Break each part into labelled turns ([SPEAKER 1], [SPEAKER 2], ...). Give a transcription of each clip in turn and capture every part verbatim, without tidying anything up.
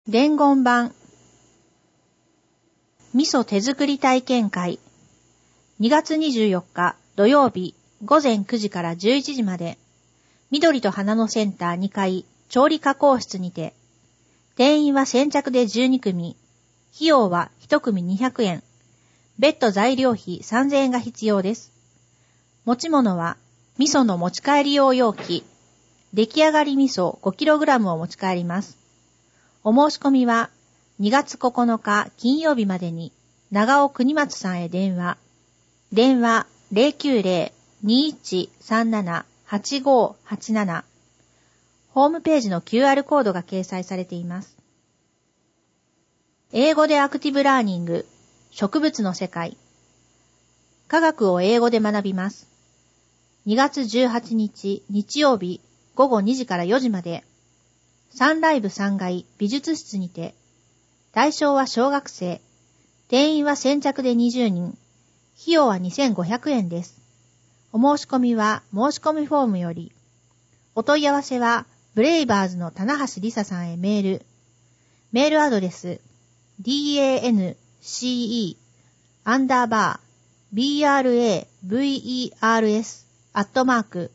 [SPEAKER 1] 伝言版味噌手作り体験会にがつにじゅうよっか土曜日ごぜんくじからじゅういちじまで緑と花のセンターにかい調理加工室にて定員は先着でじゅうにくみ費用はいちくみにひゃくえん別途材料費さんぜんえんが必要です持ち物は味噌の持ち帰り用容器出来上がり味噌 ごキログラム を持ち帰りますお申し込みはにがつここのか金曜日までに長尾国松さんへ電話。電話 ゼロきゅうゼロ にいちさんなな はちごはちなな。ホームページの キューアール コードが掲載されています。英語でアクティブラーニング、植物の世界。科学を英語で学びます。にがつじゅうはちにち日曜日ごごにじからよじまで。サンライブさんがい美術室にて、対象は小学生、定員は先着でにじゅうにん、費用はにせんごひゃくえんです。お申し込みは申し込みフォームより、お問い合わせはブレイバーズの棚橋りささんへメール、メールアドレス、dance アンダーバー bravers アットマーク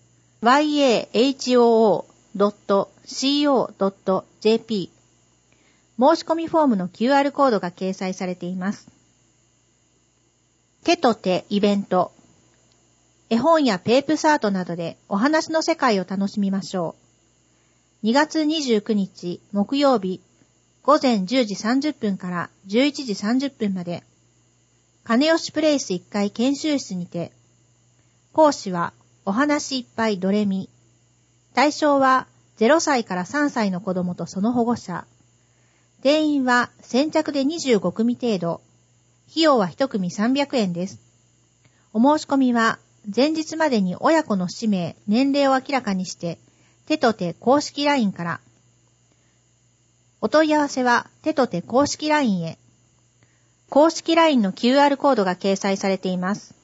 [SPEAKER 1] yahoo.co.jp 申し込みフォームの キューアール コードが掲載されています。手と手イベント絵本やペープサートなどでお話の世界を楽しみましょう。にがつにじゅうくにち木曜日ごぜんじゅうじさんじゅっぷんからじゅういちじさんじゅっぷんまで金吉プレイスいっかい研修室にて講師はお話いっぱいドレミ対象はゼロさいからさんさいの子供とその保護者定員は先着でにじゅうごくみ程度費用はいちくみさんびゃくえんですお申し込みは前日までに親子の氏名年齢を明らかにして手と手公式 ライン からお問い合わせは手と手公式 ライン へ公式 ライン の キューアール コードが掲載されています